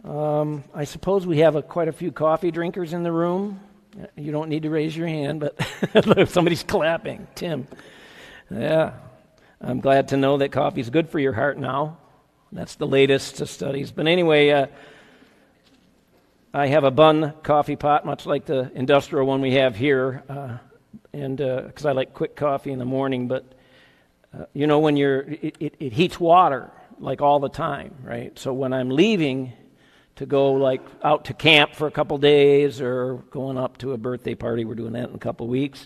I suppose we have quite a few coffee drinkers in the room. You don't need to raise your hand, but somebody's clapping. Tim. Yeah. I'm glad to know that coffee's good for your heart now. That's the latest studies. But anyway, I have a Bunn coffee pot, much like the industrial one we have here, and because I like quick coffee in the morning. But when it heats water like all the time, right? So when I'm leaving to go like out to camp for a couple days or going up to a birthday party, we're doing that in a couple weeks.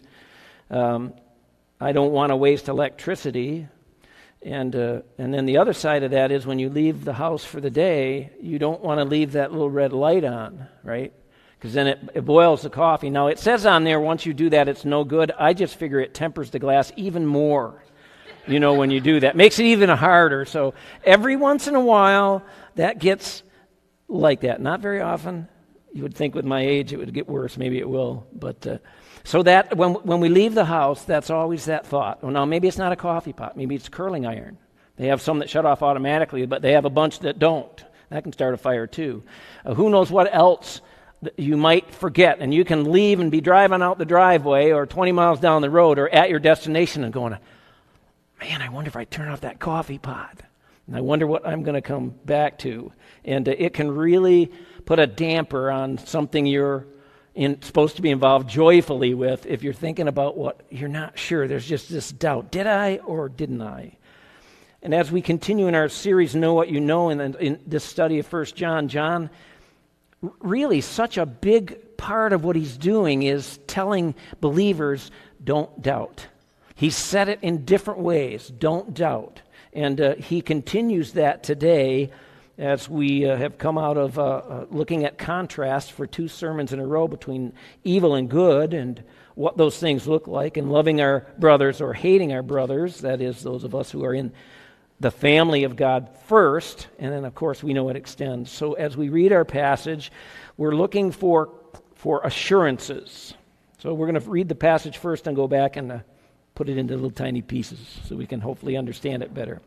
I don't want to waste electricity. And then the other side of that is when you leave the house for the day, you don't want to leave that little red light on, right? Because then it boils the coffee. Now, it says on there once you do that, it's no good. I just figure it tempers the glass even more, when you do that. Makes it even harder. So every once in a while, that gets like that. Not very often. You would think with my age it would get worse. Maybe it will. But so that when we leave the house, that's always that thought. Well, now maybe it's not a coffee pot. Maybe it's a curling iron. They have some that shut off automatically, but they have a bunch that don't. That can start a fire too. Who knows what else you might forget. And you can leave and be driving out the driveway or 20 miles down the road or at your destination and going, man, I wonder if I turn off that coffee pot. And I wonder what I'm going to come back to. And it can really put a damper on something you're supposed to be involved joyfully with if you're thinking about what you're not sure. There's just this doubt. Did I or didn't I? And as we continue in our series, Know What You Know, in this study of 1 John, really such a big part of what he's doing is telling believers, don't doubt. He said it in different ways, don't doubt. And he continues that today as we have come out of looking at contrast for 2 sermons in a row between evil and good and what those things look like, and loving our brothers or hating our brothers, that is, those of us who are in the family of God first, and then, of course, we know it extends. So as we read our passage, we're looking for assurances. So we're going to read the passage first and go back and put it into little tiny pieces so we can hopefully understand it better.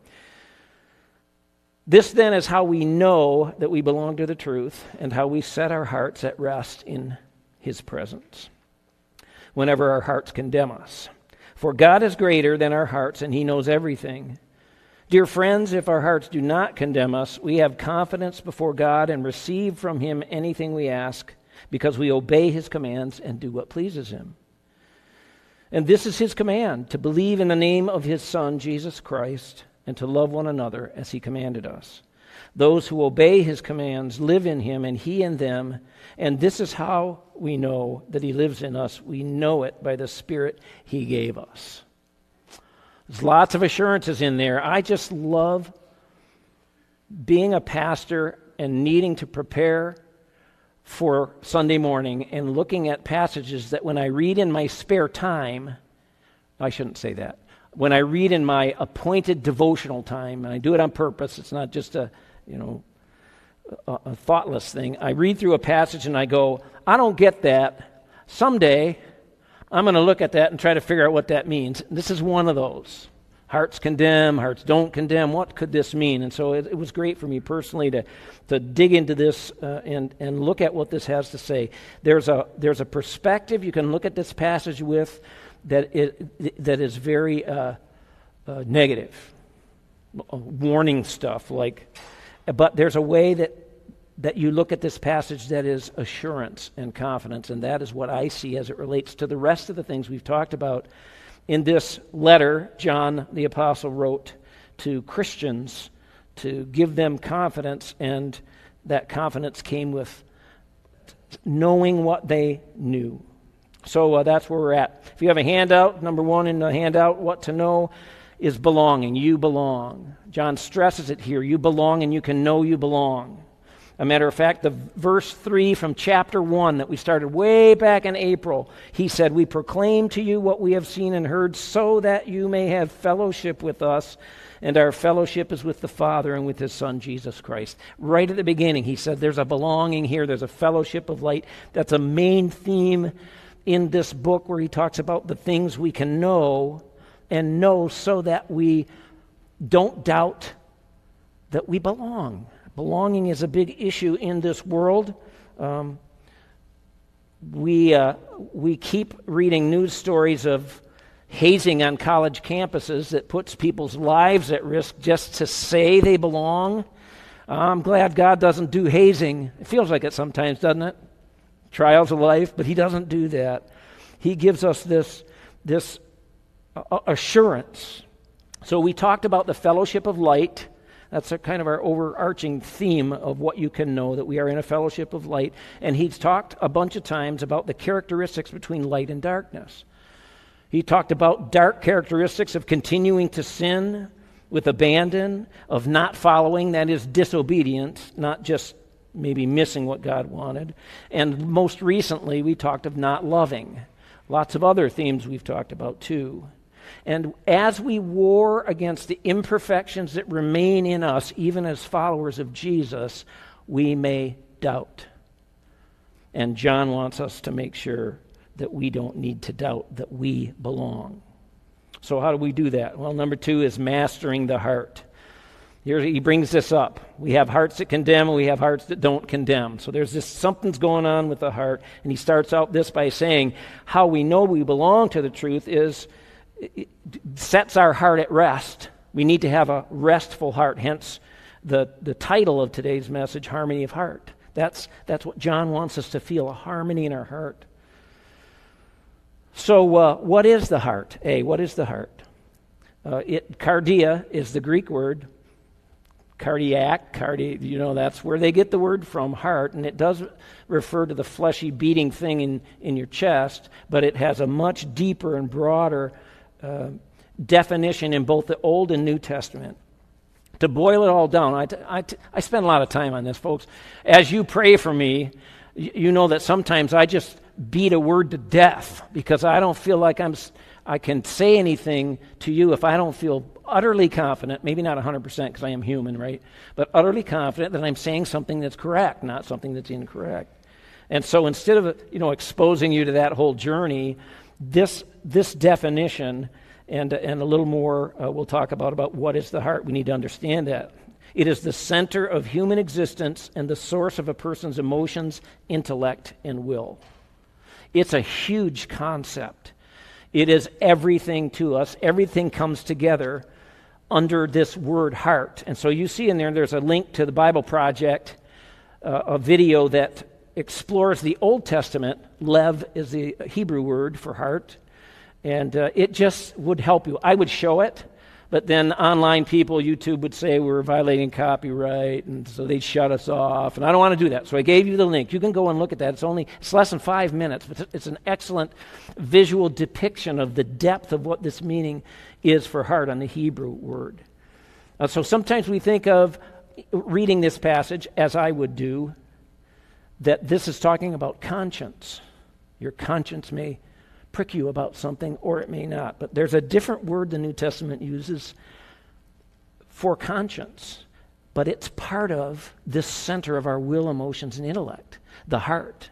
This then is how we know that we belong to the truth and how we set our hearts at rest in his presence whenever our hearts condemn us. For God is greater than our hearts, and he knows everything. Dear friends, if our hearts do not condemn us, we have confidence before God and receive from him anything we ask, because we obey his commands and do what pleases him. And this is his command, to believe in the name of his Son, Jesus Christ, and to love one another as he commanded us. Those who obey his commands live in him and he in them, and this is how we know that he lives in us. We know it by the Spirit he gave us. There's lots of assurances in there. I just love being a pastor and needing to prepare for Sunday morning and looking at passages that when I read in my spare time, I shouldn't say that. When I read in my appointed devotional time, and I do it on purpose, it's not just a thoughtless thing. I read through a passage and I go, I don't get that. Someday, I'm going to look at that and try to figure out what that means. This is one of those. Hearts condemn, hearts don't condemn. What could this mean? And so it was great for me personally to dig into this and look at what this has to say. There's a perspective you can look at this passage with that is very negative, warning stuff. But there's a way that you look at this passage that is assurance and confidence, and that is what I see as it relates to the rest of the things we've talked about in this letter John the Apostle wrote to Christians to give them confidence, and that confidence came with knowing what they knew. So that's where we're at. If you have a handout, number 1 in the handout, what to know is belonging. You belong. John stresses it here. You belong, and you can know you belong. A matter of fact, the verse 3 from chapter 1 that we started way back in April, he said, we proclaim to you what we have seen and heard so that you may have fellowship with us, and our fellowship is with the Father and with his Son, Jesus Christ. Right at the beginning, he said there's a belonging here. There's a fellowship of light. That's a main theme in this book where he talks about the things we can know so that we don't doubt that we belong. Belonging is a big issue in this world. We keep reading news stories of hazing on college campuses that puts people's lives at risk just to say they belong. I'm glad God doesn't do hazing. It feels like it sometimes, doesn't it? Trials of life, but he doesn't do that. He gives us this assurance. So we talked about the fellowship of light. That's kind of our overarching theme of what you can know, that we are in a fellowship of light. And he's talked a bunch of times about the characteristics between light and darkness. He talked about dark characteristics of continuing to sin with abandon, of not following, that is disobedience, not just maybe missing what God wanted. And most recently, we talked of not loving. Lots of other themes we've talked about too. And as we war against the imperfections that remain in us, even as followers of Jesus, we may doubt. And John wants us to make sure that we don't need to doubt that we belong. So how do we do that? Well, number 2 is mastering the heart. Here he brings this up. We have hearts that condemn and we have hearts that don't condemn. So there's this something's going on with the heart. And he starts out this by saying how we know we belong to the truth is it sets our heart at rest. We need to have a restful heart. Hence the title of today's message, Harmony of Heart. That's what John wants us to feel, a harmony in our heart. So what is the heart? What is the heart? Cardia is the Greek word. Cardiac, that's where they get the word from, heart, and it does refer to the fleshy beating thing in your chest, but it has a much deeper and broader definition in both the Old and New Testament. To boil it all down, I spend a lot of time on this, folks. As you pray for me, you know that sometimes I just beat a word to death because I don't feel like I can say anything to you if I don't feel utterly confident, maybe not 100% because I am human, right? But utterly confident that I'm saying something that's correct, not something that's incorrect. And so instead of exposing you to that whole journey, this definition and a little more we'll talk about what is the heart. We need to understand that. It is the center of human existence and the source of a person's emotions, intellect, and will. It's a huge concept. It is everything to us. Everything comes together under this word heart. And so you see in there's a link to the Bible Project, a video that explores the Old Testament. Lev is the Hebrew word for heart. And it just would help you. I would show it, but then online people, YouTube would say we're violating copyright, and so they'd shut us off. And I don't want to do that. So I gave you the link. You can go and look at that. It's less than 5 minutes, but it's an excellent visual depiction of the depth of what this meaning is for heart on the Hebrew word. So sometimes we think of reading this passage, as I would do, that this is talking about conscience. Your conscience may prick you about something, or it may not. But there's a different word the New Testament uses for conscience, but it's part of this center of our will, emotions, and intellect, the heart.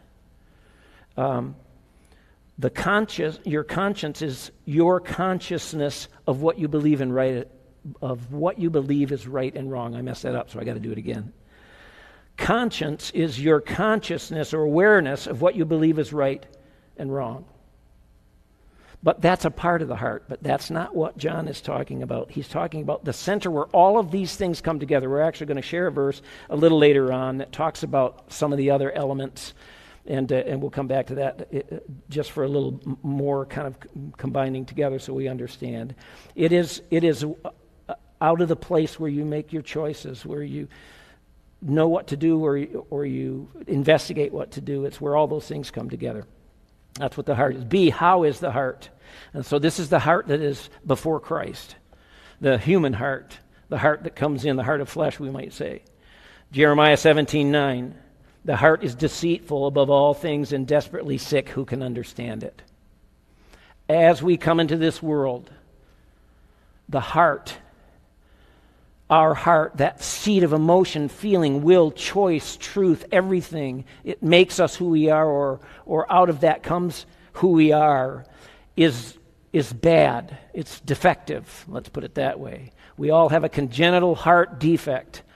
Your conscience is your consciousness of what you believe in of what you believe is right and wrong. I messed that up, so I got to do it again. Conscience is your consciousness or awareness of what you believe is right and wrong. But that's a part of the heart, but that's not what John is talking about. He's talking about the center where all of these things come together. We're actually going to share a verse a little later on that talks about some of the other elements, and we'll come back to that just for a little more kind of combining together so we understand. It is out of the place where you make your choices, where you know what to do or you investigate what to do. It's where all those things come together. That's what the heart is. B, how is the heart? And so this is the heart that is before Christ, the human heart, the heart that comes in, the heart of flesh, we might say. Jeremiah 17:9, the heart is deceitful above all things and desperately sick. Who can understand it? As we come into this world, the heart, our heart, that seat of emotion, feeling, will, choice, truth, everything, it makes us who we are, or out of that comes who we are, is bad. It's defective, let's put it that way. We all have a congenital heart defect,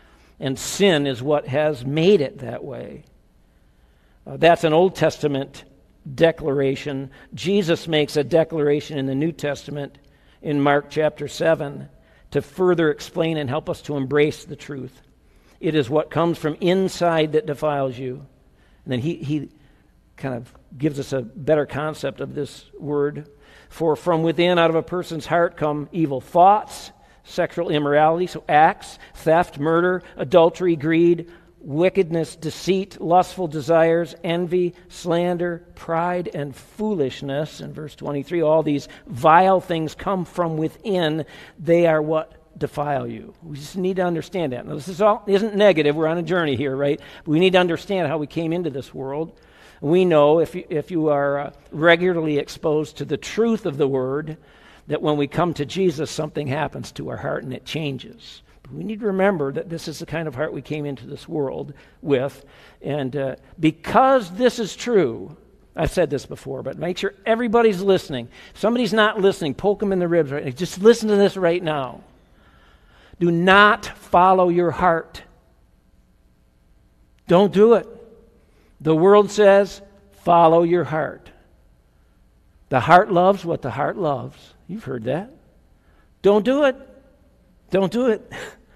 and sin is what has made it that way. That's an Old Testament declaration. Jesus makes a declaration in the New Testament in Mark chapter 7 to further explain and help us to embrace the truth. It is what comes from inside that defiles you. And then he kind of gives us a better concept of this word. For from within, out of a person's heart, come evil thoughts, sexual immorality, so acts, theft, murder, adultery, greed, wickedness, deceit, lustful desires, envy, slander, pride, and foolishness. In verse 23, all these vile things come from within. They are what defile you. We just need to understand that. Now, this isn't negative. We're on a journey here, right? We need to understand how we came into this world. We know if you are regularly exposed to the truth of the Word, that when we come to Jesus, something happens to our heart and it changes. But we need to remember that this is the kind of heart we came into this world with. And because this is true, I've said this before, but make sure everybody's listening. If somebody's not listening, poke them in the ribs right now. Just listen to this right now. Do not follow your heart. Don't do it. The world says, follow your heart. The heart loves what the heart loves. You've heard that. Don't do it. Don't do it.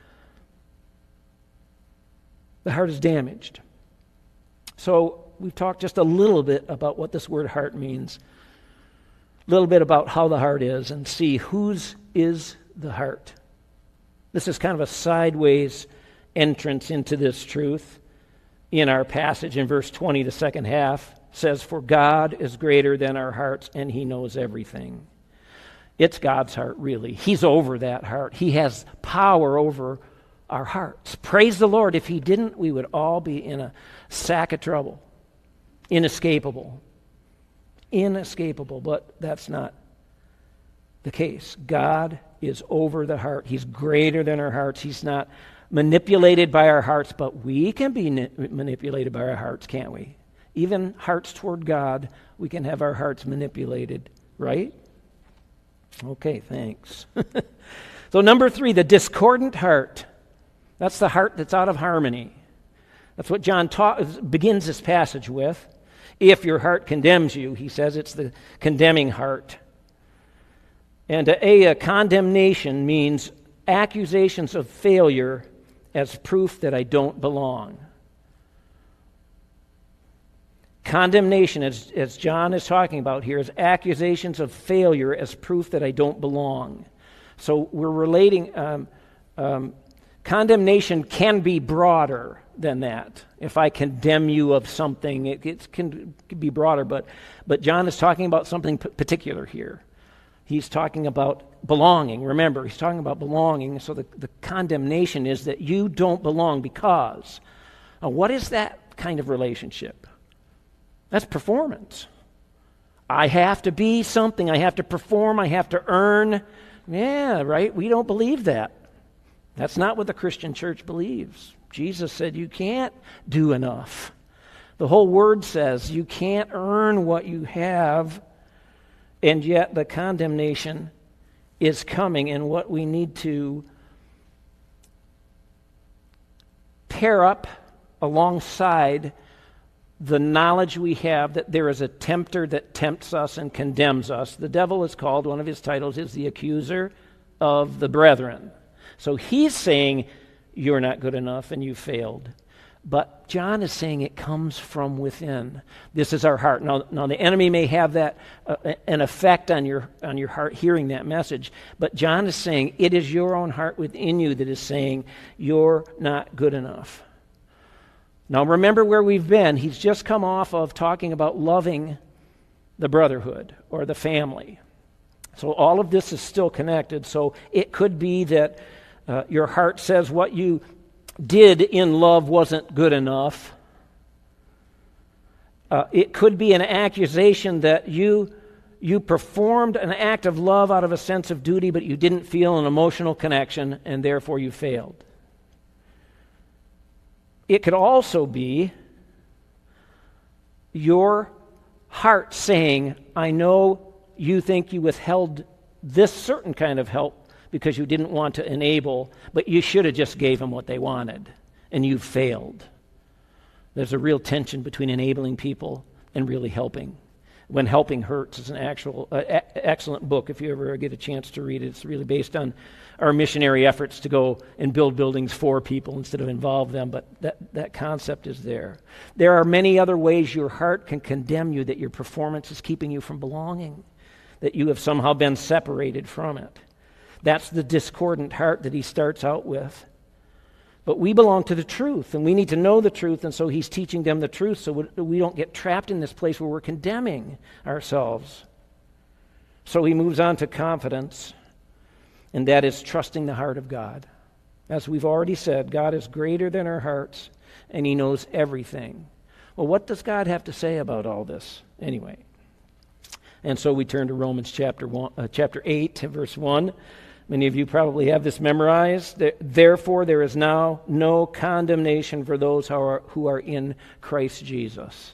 The heart is damaged. So we've talked just a little bit about what this word heart means. A little bit about how the heart is, and see whose is the heart. This is kind of a sideways entrance into this truth. In our passage in verse 20, the second half says, for God is greater than our hearts, and He knows everything. It's God's heart, really. He's over that heart. He has power over our hearts. Praise the Lord. If He didn't, we would all be in a sack of trouble. Inescapable. Inescapable, but that's not the case. God is over the heart. He's greater than our hearts. He's not manipulated by our hearts, but we can be manipulated by our hearts, can't we? Even hearts toward God, we can have our hearts manipulated, right? Okay, thanks. So number 3, the discordant heart. That's the heart that's out of harmony. That's what John begins this passage with. If your heart condemns you, he says it's the condemning heart. And a condemnation means accusations of failure as proof that I don't belong. Condemnation, as John is talking about here, is accusations of failure as proof that I don't belong. So we're relating, condemnation can be broader than that. If I condemn you of something, it can be broader, but John is talking about something particular here. He's talking about belonging. Remember, he's talking about belonging. So the condemnation is that you don't belong because. Now, what is that kind of relationship? That's performance. I have to be something. I have to perform. I have to earn. Yeah, right? We don't believe that. That's not what the Christian church believes. Jesus said you can't do enough. The whole word says you can't earn what you have. And yet the condemnation is coming, and what we need to pair up alongside the knowledge we have that there is a tempter that tempts us and condemns us. The devil is called, one of his titles is the accuser of the brethren. So he's saying you're not good enough and you failed. But John is saying it comes from within. This is our heart. Now the enemy may have that an effect on your heart hearing that message, but John is saying it is your own heart within you that is saying you're not good enough. Now remember where we've been. He's just come off of talking about loving the brotherhood or the family. So all of this is still connected. So it could be that your heart says what you did in love wasn't good enough. It could be an accusation that you performed an act of love out of a sense of duty, but you didn't feel an emotional connection, and therefore you failed. It could also be your heart saying, I know you think you withheld this certain kind of help because you didn't want to enable, but you should have just gave them what they wanted. and you've failed. There's a real tension between enabling people and really helping. When Helping Hurts is an excellent book if you ever get a chance to read it. It's really based on our missionary efforts to go and build buildings for people instead of involve them, but that concept is there. There are many other ways your heart can condemn you, that your performance is keeping you from belonging, that you have somehow been separated from it. That's the discordant heart that he starts out with. But we belong to the truth, and we need to know the truth, and so he's teaching them the truth so we don't get trapped in this place where we're condemning ourselves. So he moves on to confidence, and that is trusting the heart of God. As we've already said, God is greater than our hearts, and he knows everything. Well, what does God have to say about all this anyway? And so we turn to Romans chapter 8, verse 1. Many of you probably have this memorized. Therefore, there is now no condemnation for those who are in Christ Jesus.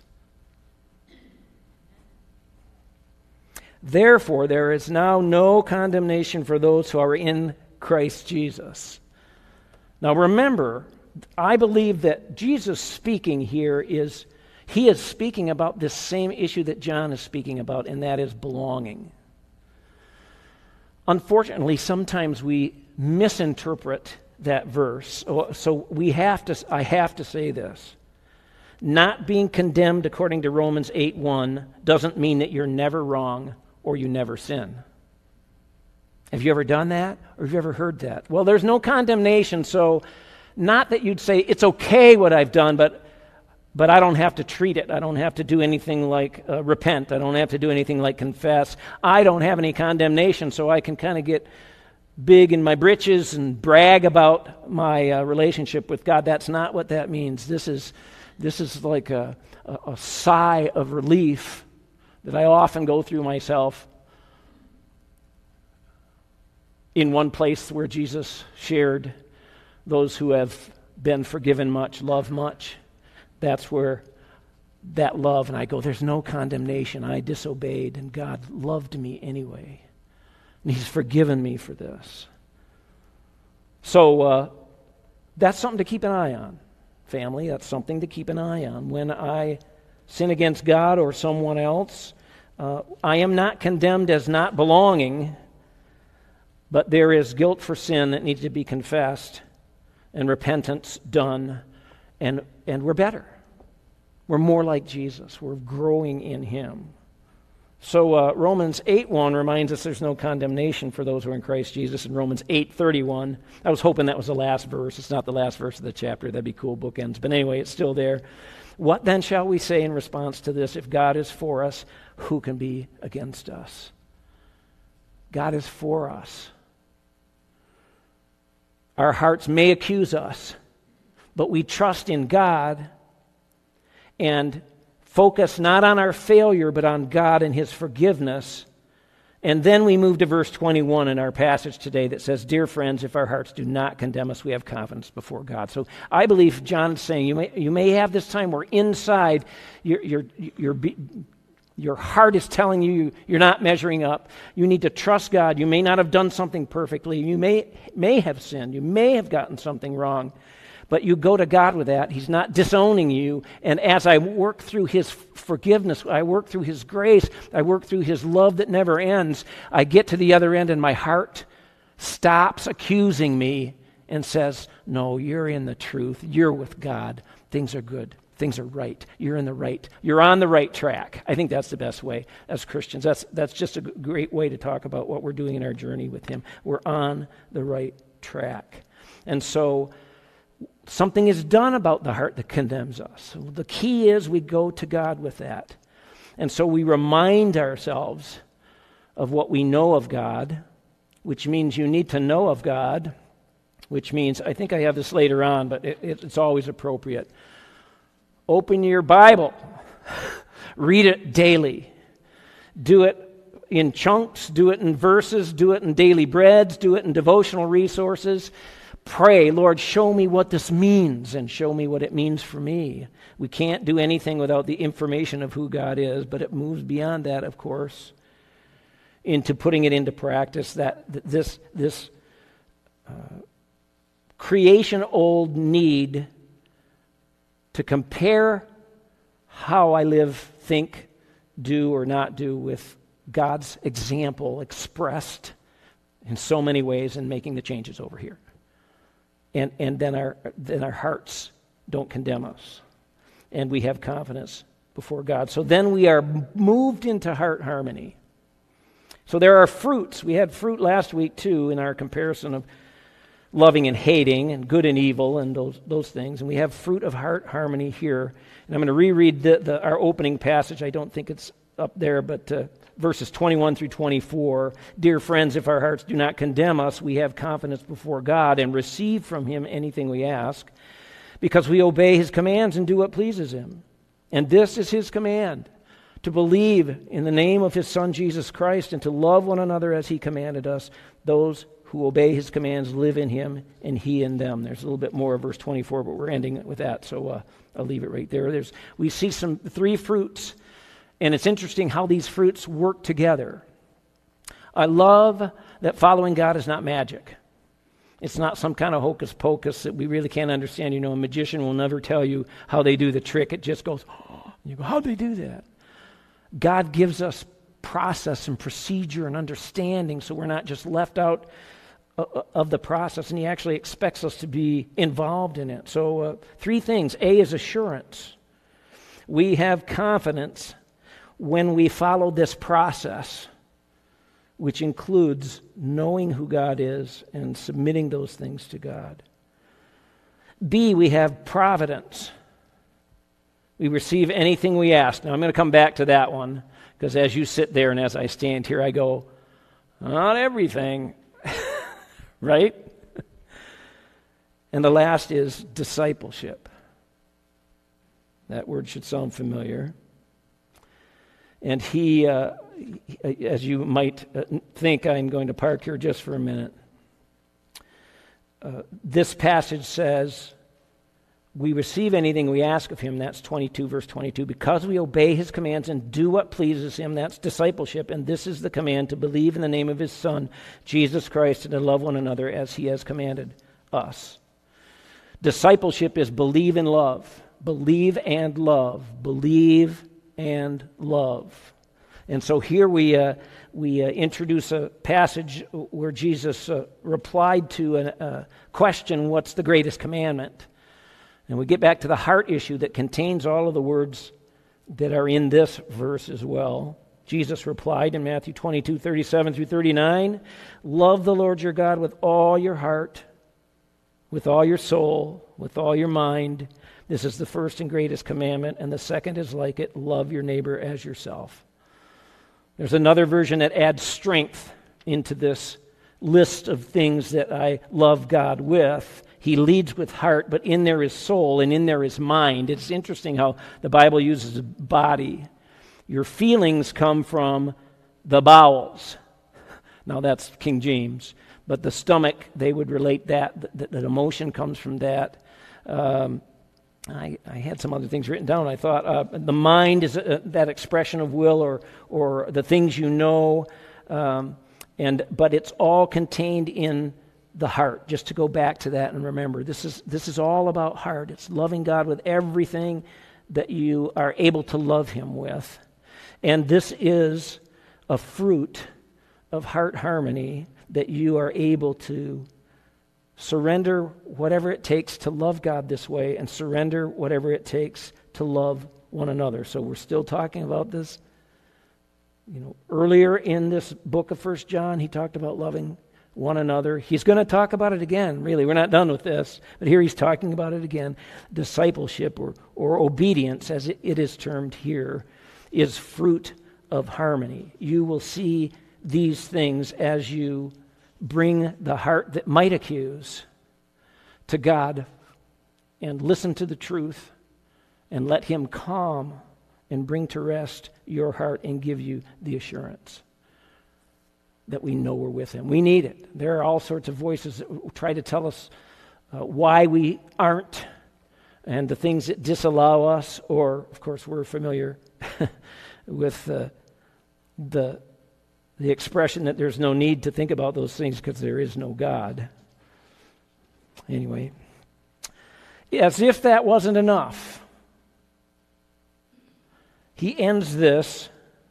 Therefore, there is now no condemnation for those who are in Christ Jesus. Now remember, I believe that Jesus speaking here he is speaking about this same issue that John is speaking about, and that is belonging. Unfortunately, sometimes we misinterpret that verse. So I have to say this. Not being condemned according to Romans 8:1 doesn't mean that you're never wrong or you never sin. Have you ever done that? Or have you ever heard that? Well, there's no condemnation, so not that you'd say, it's okay what I've done, but I don't have to treat it. I don't have to do anything like repent. I don't have to do anything like confess. I don't have any condemnation, so I can kind of get big in my britches and brag about my relationship with God. That's not what that means. This is like a sigh of relief that I often go through myself in one place where Jesus shared those who have been forgiven much, love much. That's where that love, and I go, there's no condemnation. I disobeyed, and God loved me anyway. And he's forgiven me for this. So that's something to keep an eye on, family. That's something to keep an eye on. When I sin against God or someone else, I am not condemned as not belonging, but there is guilt for sin that needs to be confessed and repentance done, and we're better. We're more like Jesus. We're growing in him. So Romans 8:1 reminds us there's no condemnation for those who are in Christ Jesus. In Romans 8:31, I was hoping that was the last verse. It's not the last verse of the chapter. That'd be cool, bookends. But anyway, it's still there. What then shall we say in response to this? If God is for us, who can be against us? God is for us. Our hearts may accuse us, but we trust in God and focus not on our failure, but on God and his forgiveness. And then we move to verse 21 in our passage today that says, dear friends, if our hearts do not condemn us, we have confidence before God. So I believe John's saying you may have this time where inside your heart is telling you you're not measuring up. You need to trust God. You may not have done something perfectly. You may have sinned. You may have gotten something wrong. But you go to God with that. He's not disowning you. And as I work through his forgiveness, I work through his grace, I work through his love that never ends, I get to the other end and my heart stops accusing me and says, no, you're in the truth. You're with God. Things are good. Things are right. You're in the right. You're on the right track. I think that's the best way as Christians. That's just a great way to talk about what we're doing in our journey with him. We're on the right track. And so something is done about the heart that condemns us. So the key is we go to God with that. And so we remind ourselves of what we know of God, which means you need to know of God, which means, I think I have this later on, but it's always appropriate. Open your Bible. Read it daily. Do it in chunks. Do it in verses. Do it in daily breads. Do it in devotional resources. Pray, Lord, show me what this means and show me what it means for me. We can't do anything without the information of who God is, but it moves beyond that, of course, into putting it into practice, that this creation old need to compare how I live, think, do, or not do with God's example expressed in so many ways in making the changes over here. And then our hearts don't condemn us. And we have confidence before God. So then we are moved into heart harmony. So there are fruits. We had fruit last week too in our comparison of loving and hating and good and evil and those things. And we have fruit of heart harmony here. And I'm going to reread our opening passage. I don't think it's up there, but verses 21 through 24. Dear friends, if our hearts do not condemn us, we have confidence before God and receive from him anything we ask, because we obey his commands and do what pleases him. And this is his command, to believe in the name of his Son Jesus Christ and to love one another as he commanded us. Those who obey his commands live in him and he in them. There's a little bit more of verse 24, but we're ending with that, so I'll leave it right there. We see three fruits, and it's interesting how these fruits work together. I love that following God is not magic. It's not some kind of hocus pocus that we really can't understand. A magician will never tell you how they do the trick. It just goes, oh, you go, how'd they do that? God gives us process and procedure and understanding, so we're not just left out of the process, and he actually expects us to be involved in it. So three things. A is assurance. We have confidence when we follow this process, which includes knowing who God is and submitting those things to God. B, we have providence. We receive anything we ask. Now, I'm going to come back to that one, because as you sit there and as I stand here, I go, not everything, right? And the last is discipleship. That word should sound familiar. And he, as you might think, I'm going to park here just for a minute. This passage says, we receive anything we ask of him, that's 22, verse 22, because we obey his commands and do what pleases him, that's discipleship, and this is the command, to believe in the name of his Son, Jesus Christ, and to love one another as he has commanded us. Discipleship is believe and love. Believe and love. Believe and love. And so here we introduce a passage where Jesus replied to a question, what's the greatest commandment? And we get back to the heart issue that contains all of the words that are in this verse as well. Jesus replied in Matthew 22, 37 through 39, love the Lord your God with all your heart, with all your soul, with all your mind. This is the first and greatest commandment, and the second is like it, love your neighbor as yourself. There's another version that adds strength into this list of things that I love God with. He leads with heart, but in there is soul, and in there is mind. It's interesting how the Bible uses body. Your feelings come from the bowels. Now that's King James. But the stomach, they would relate that emotion comes from that. I had some other things written down. I thought the mind is that expression of will or the things you know, but it's all contained in the heart. Just to go back to that and remember, this is all about heart. It's loving God with everything that you are able to love him with. And this is a fruit of heart harmony, that you are able to surrender whatever it takes to love God this way and surrender whatever it takes to love one another. So we're still talking about this. Earlier in this book of 1 John, he talked about loving one another. He's going to talk about it again, really. We're not done with this, but here he's talking about it again. Discipleship or obedience, as it is termed here, is fruit of harmony. You will see these things as you bring the heart that might accuse to God and listen to the truth and let him calm and bring to rest your heart and give you the assurance that we know we're with him. We need it. There are all sorts of voices that try to tell us why we aren't, and the things that disallow us, or, of course, we're familiar with the expression that there's no need to think about those things because there is no God. Anyway, as if that wasn't enough, He ends this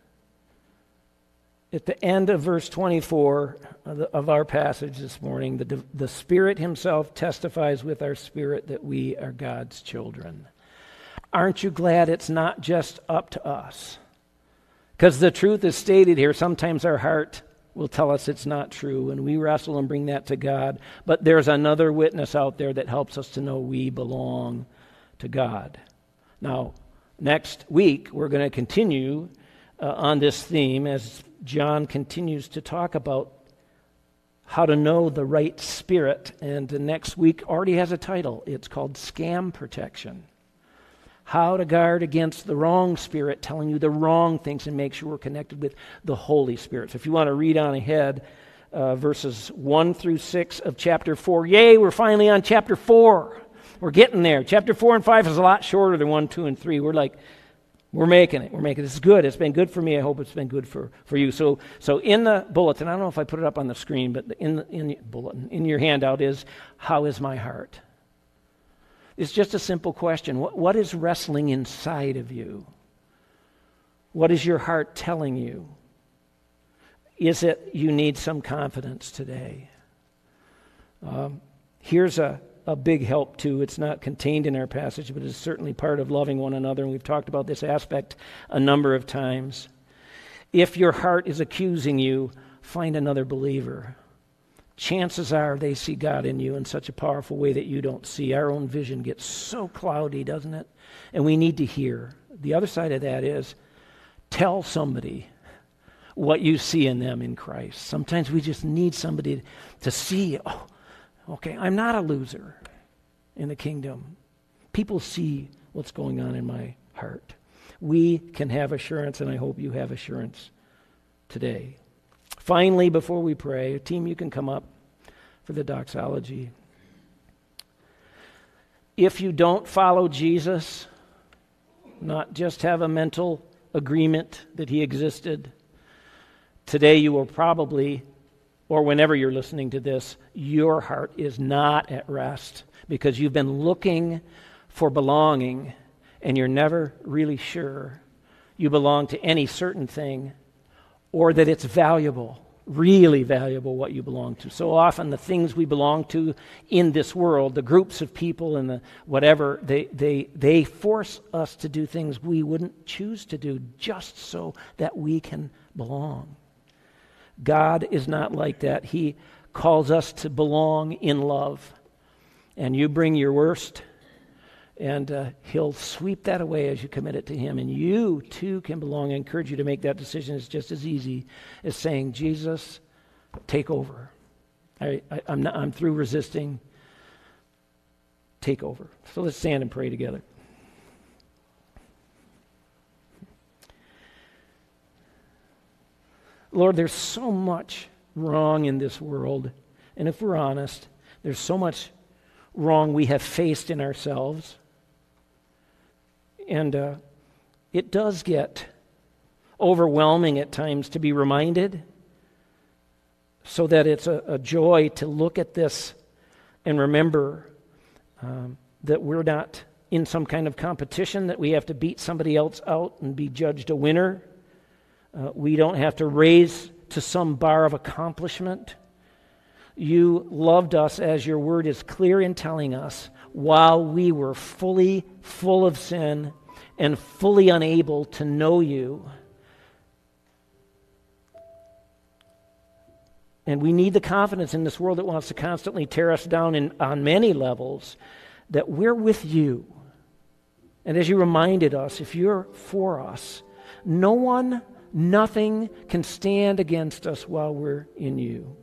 at the end of verse 24 of our passage this morning. The Spirit himself testifies with our spirit that we are God's children. Aren't you glad it's not just up to us? Because the truth is stated here. Sometimes our heart will tell us it's not true, and we wrestle and bring that to God. But there's another witness out there that helps us to know we belong to God. Now, next week, we're going to continue on this theme as John continues to talk about how to know the right spirit. And the next week already has a title. It's called Scam Protection. How to guard against the wrong spirit telling you the wrong things and make sure we're connected with the Holy Spirit. So if you want to read on ahead, verses 1 through 6 of chapter 4. Yay, we're finally on chapter 4. We're getting there. Chapter 4 and 5 is a lot shorter than 1, 2, and 3. We're making it. It's good. It's been good for me. I hope it's been good for you. So in the bulletin, I don't know if I put it up on the screen, but in the bulletin, in your handout is, how is my heart? It's just a simple question. What is wrestling inside of you? What is your heart telling you? Is it you need some confidence today? Here's a big help too. It's not contained in our passage, but it's certainly part of loving one another, and we've talked about this aspect a number of times. If your heart is accusing you, find another believer. Chances are they see God in you in such a powerful way that you don't see. Our own vision gets so cloudy, doesn't it? And we need to hear. The other side of that is, tell somebody what you see in them in Christ. Sometimes we just need somebody to see, oh, okay, I'm not a loser in the kingdom. People see what's going on in my heart. We can have assurance, and I hope you have assurance today. Finally, before we pray, team, you can come up for the doxology. If you don't follow Jesus, not just have a mental agreement that he existed, today you will probably, or whenever you're listening to this, your heart is not at rest because you've been looking for belonging and you're never really sure you belong to any certain thing or that it's valuable, really valuable what you belong to. So often the things we belong to in this world, the groups of people and the whatever, they force us to do things we wouldn't choose to do just so that we can belong. God is not like that. He calls us to belong in love. And you bring your worst, and he'll sweep that away as you commit it to him. And you, too, can belong. I encourage you to make that decision. It's just as easy as saying, Jesus, take over. I'm through resisting. Take over. So let's stand and pray together. Lord, there's so much wrong in this world. And if we're honest, there's so much wrong we have faced in ourselves. And it does get overwhelming at times to be reminded, so that it's a joy to look at this and remember that we're not in some kind of competition, that we have to beat somebody else out and be judged a winner. We don't have to raise to some bar of accomplishment. You loved us, as your word is clear in telling us, while we were fully full of sin and fully unable to know you. And we need the confidence in this world that wants to constantly tear us down on many levels, that we're with you. And as you reminded us, if you're for us, nothing can stand against us while we're in you.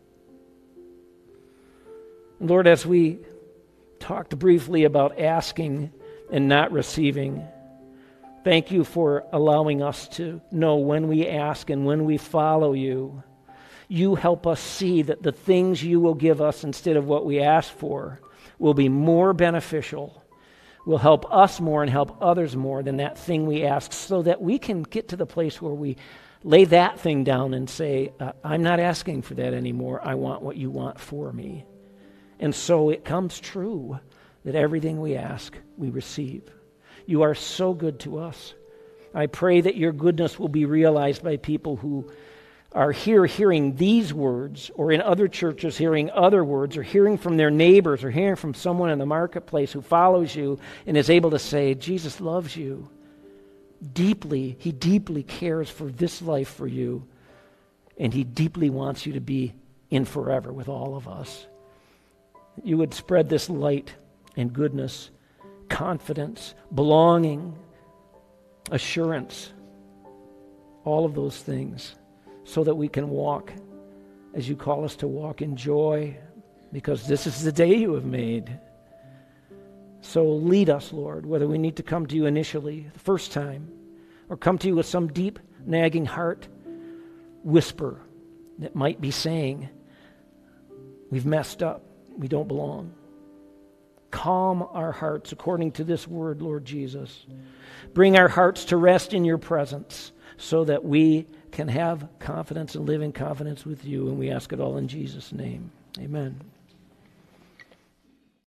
Lord, as we talked briefly about asking and not receiving, thank you for allowing us to know when we ask and when we follow you, you help us see that the things you will give us instead of what we ask for will be more beneficial, will help us more and help others more than that thing we ask, so that we can get to the place where we lay that thing down and say, I'm not asking for that anymore. I want what you want for me. And so it comes true that everything we ask, we receive. You are so good to us. I pray that your goodness will be realized by people who are here hearing these words, or in other churches hearing other words, or hearing from their neighbors, or hearing from someone in the marketplace who follows you and is able to say, Jesus loves you deeply. He deeply cares for this life for you, and he deeply wants you to be in forever with all of us. You would spread this light and goodness, confidence, belonging, assurance, all of those things, so that we can walk as you call us to walk in joy, because this is the day you have made. So lead us, Lord, whether we need to come to you initially, the first time, or come to you with some deep, nagging heart whisper that might be saying, we've messed up, we don't belong. Calm our hearts according to this word, Lord Jesus. Bring our hearts to rest in your presence so that we can have confidence and live in confidence with you. And we ask it all in Jesus' name. Amen.